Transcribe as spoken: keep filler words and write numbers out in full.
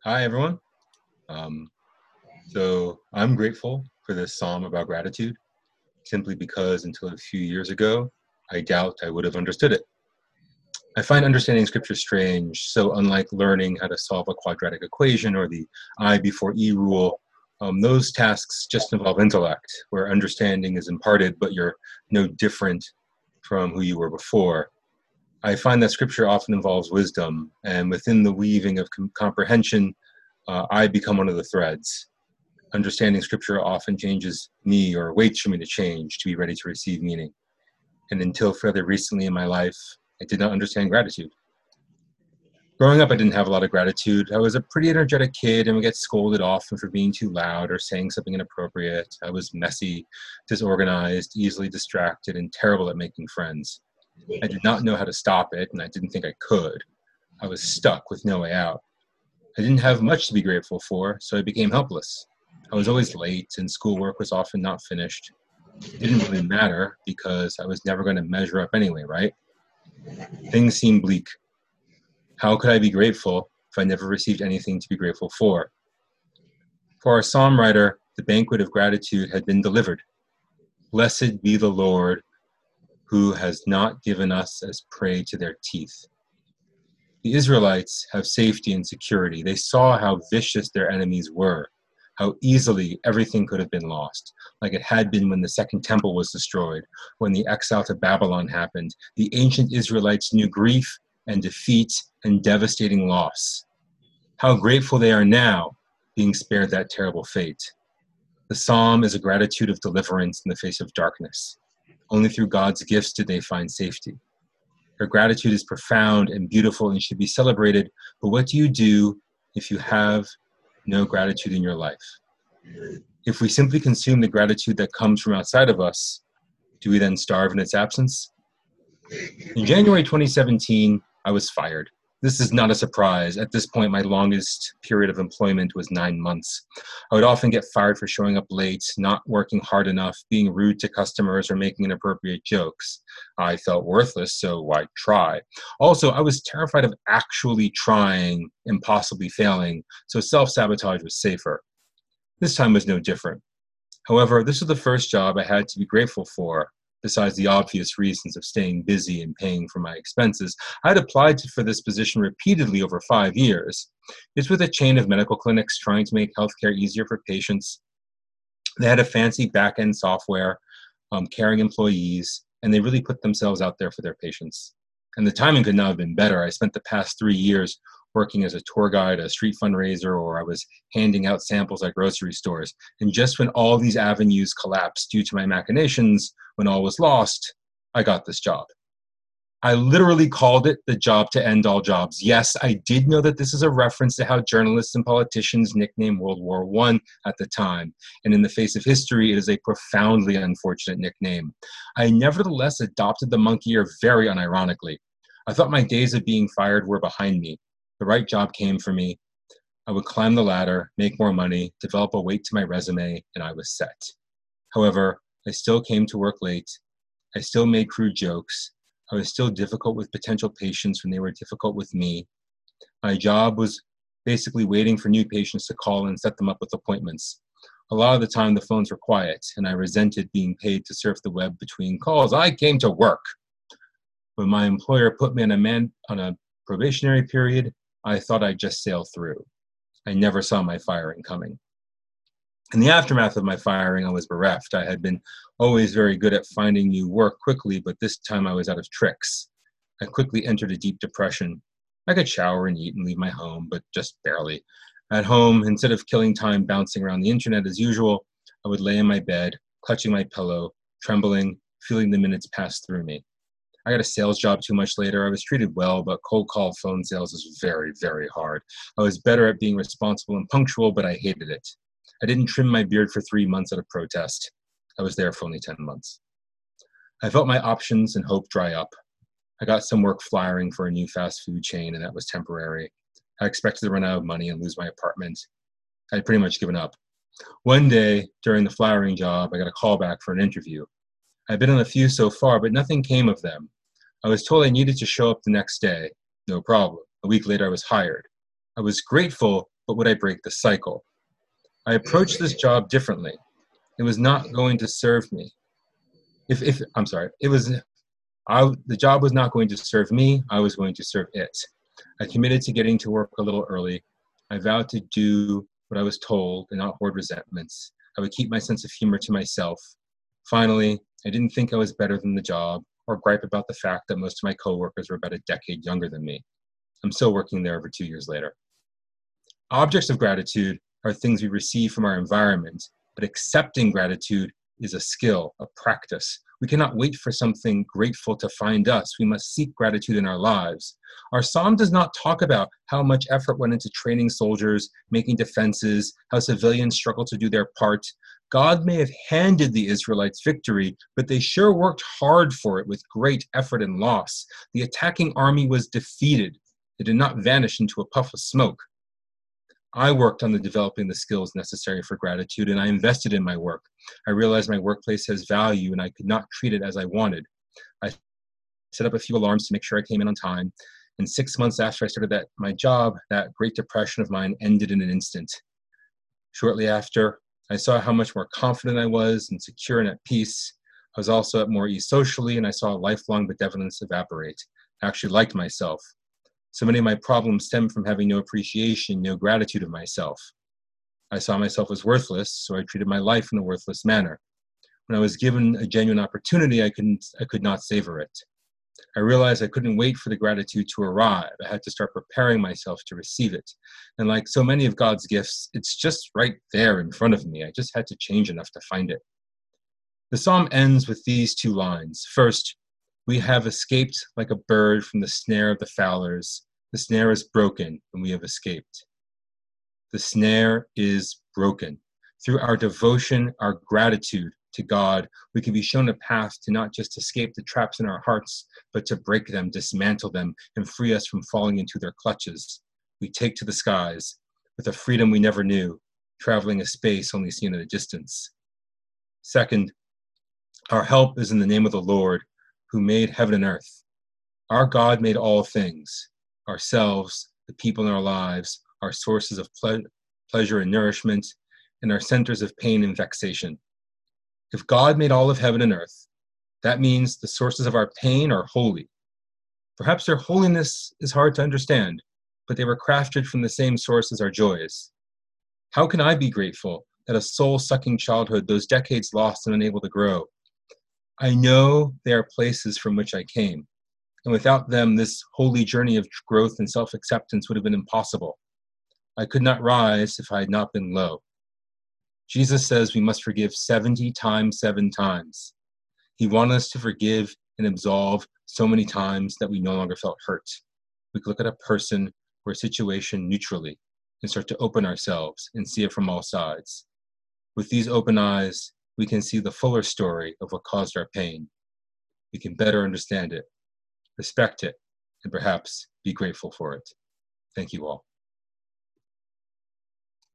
Hi, everyone. Um, so I'm grateful for this psalm about gratitude, simply because until a few years ago, I doubt I would have understood it. I find understanding scripture strange, so unlike learning how to solve a quadratic equation or the I before E rule, um, those tasks just involve intellect, where understanding is imparted, but you're no different from who you were before. I find that scripture often involves wisdom, and within the weaving of com- comprehension, uh, I become one of the threads. Understanding scripture often changes me or waits for me to change to be ready to receive meaning. And until fairly recently in my life, I did not understand gratitude. Growing up, I didn't have a lot of gratitude. I was a pretty energetic kid and would get scolded often for being too loud or saying something inappropriate. I was messy, disorganized, easily distracted, and terrible at making friends. I did not know how to stop it, and I didn't think I could. I was stuck with no way out. I didn't have much to be grateful for, so I became helpless. I was always late, and schoolwork was often not finished. It didn't really matter because I was never going to measure up anyway, right? Things seemed bleak. How could I be grateful if I never received anything to be grateful for? For our psalm writer, the banquet of gratitude had been delivered. Blessed be the Lord who has not given us as prey to their teeth. The Israelites have safety and security. They saw how vicious their enemies were, how easily everything could have been lost, like it had been when the Second Temple was destroyed, when the exile to Babylon happened. The ancient Israelites knew grief and defeat and devastating loss. How grateful they are now, being spared that terrible fate. The psalm is a gratitude of deliverance in the face of darkness. Only through God's gifts did they find safety. Their gratitude is profound and beautiful and should be celebrated, but what do you do if you have no gratitude in your life? If we simply consume the gratitude that comes from outside of us, do we then starve in its absence? In January twenty seventeen, I was fired. This is not a surprise. At this point, my longest period of employment was nine months. I would often get fired for showing up late, not working hard enough, being rude to customers, or making inappropriate jokes. I felt worthless, so why try? Also, I was terrified of actually trying and possibly failing, so self-sabotage was safer. This time was no different. However, this was the first job I had to be grateful for. Besides the obvious reasons of staying busy and paying for my expenses, I had applied for this position repeatedly over five years. It's with a chain of medical clinics trying to make healthcare easier for patients. They had a fancy back-end software, um, caring employees, and they really put themselves out there for their patients. And the timing could not have been better. I spent the past three years working as a tour guide, a street fundraiser, or I was handing out samples at grocery stores. And just when all these avenues collapsed due to my machinations, when all was lost, I got this job. I literally called it the job to end all jobs. Yes, I did know that this is a reference to how journalists and politicians nicknamed World War One at the time. And in the face of history, it is a profoundly unfortunate nickname. I nevertheless adopted the monkey ear very unironically. I thought my days of being fired were behind me. The right job came for me. I would climb the ladder, make more money, develop a weight to my resume, and I was set. However, I still came to work late. I still made crude jokes. I was still difficult with potential patients when they were difficult with me. My job was basically waiting for new patients to call and set them up with appointments. A lot of the time, the phones were quiet, and I resented being paid to surf the web between calls. I came to work. When my employer put me on a, man, on a probationary period, I thought I'd just sail through. I never saw my firing coming. In the aftermath of my firing, I was bereft. I had been always very good at finding new work quickly, but this time I was out of tricks. I quickly entered a deep depression. I could shower and eat and leave my home, but just barely. At home, instead of killing time bouncing around the internet as usual, I would lay in my bed, clutching my pillow, trembling, feeling the minutes pass through me. I got a sales job two months later. I was treated well, but cold call phone sales is very, very hard. I was better at being responsible and punctual, but I hated it. I didn't trim my beard for three months at a protest. I was there for only ten months. I felt my options and hope dry up. I got some work flyering for a new fast food chain, and that was temporary. I expected to run out of money and lose my apartment. I had pretty much given up. One day, during the flyering job, I got a call back for an interview. I'd been on a few so far, but nothing came of them. I was told I needed to show up the next day. No problem. A week later, I was hired. I was grateful, but would I break the cycle? I approached this job differently. It was not going to serve me. If, if I'm sorry, it was, I, the job was not going to serve me. I was going to serve it. I committed to getting to work a little early. I vowed to do what I was told and not hoard resentments. I would keep my sense of humor to myself. Finally, I didn't think I was better than the job or gripe about the fact that most of my coworkers were about a decade younger than me. I'm still working there over two years later. Objects of gratitude are things we receive from our environment, but accepting gratitude is a skill, a practice. We cannot wait for something grateful to find us. We must seek gratitude in our lives. Our psalm does not talk about how much effort went into training soldiers, making defenses, how civilians struggle to do their part. God may have handed the Israelites victory, but they sure worked hard for it with great effort and loss. The attacking army was defeated. It did not vanish into a puff of smoke. I worked on the developing the skills necessary for gratitude, and I invested in my work. I realized my workplace has value, and I could not treat it as I wanted. I set up a few alarms to make sure I came in on time, and six months after I started that my job, that Great Depression of mine ended in an instant. Shortly after, I saw how much more confident I was and secure and at peace. I was also at more ease socially, and I saw lifelong benevolence evaporate. I actually liked myself. So many of my problems stem from having no appreciation, no gratitude of myself. I saw myself as worthless, so I treated my life in a worthless manner. When I was given a genuine opportunity, I couldn't, I could not savor it. I realized I couldn't wait for the gratitude to arrive. I had to start preparing myself to receive it. And like so many of God's gifts, it's just right there in front of me. I just had to change enough to find it. The psalm ends with these two lines. First, we have escaped like a bird from the snare of the fowlers. The snare is broken, and we have escaped. The snare is broken. Through our devotion, our gratitude to God, we can be shown a path to not just escape the traps in our hearts, but to break them, dismantle them, and free us from falling into their clutches. We take to the skies with a freedom we never knew, traveling a space only seen at a distance. Second, our help is in the name of the Lord, who made heaven and earth. Our God made all things. Ourselves, the people in our lives, our sources of ple- pleasure and nourishment, and our centers of pain and vexation. If God made all of heaven and earth, that means the sources of our pain are holy. Perhaps their holiness is hard to understand, but they were crafted from the same source as our joys. How can I be grateful that a soul-sucking childhood, those decades lost and unable to grow? I know they are places from which I came. And without them, this holy journey of growth and self-acceptance would have been impossible. I could not rise if I had not been low. Jesus says we must forgive seventy times, seven times. He wanted us to forgive and absolve so many times that we no longer felt hurt. We could look at a person or a situation neutrally and start to open ourselves and see it from all sides. With these open eyes, we can see the fuller story of what caused our pain. We can better understand it, respect it, and perhaps be grateful for it. Thank you all.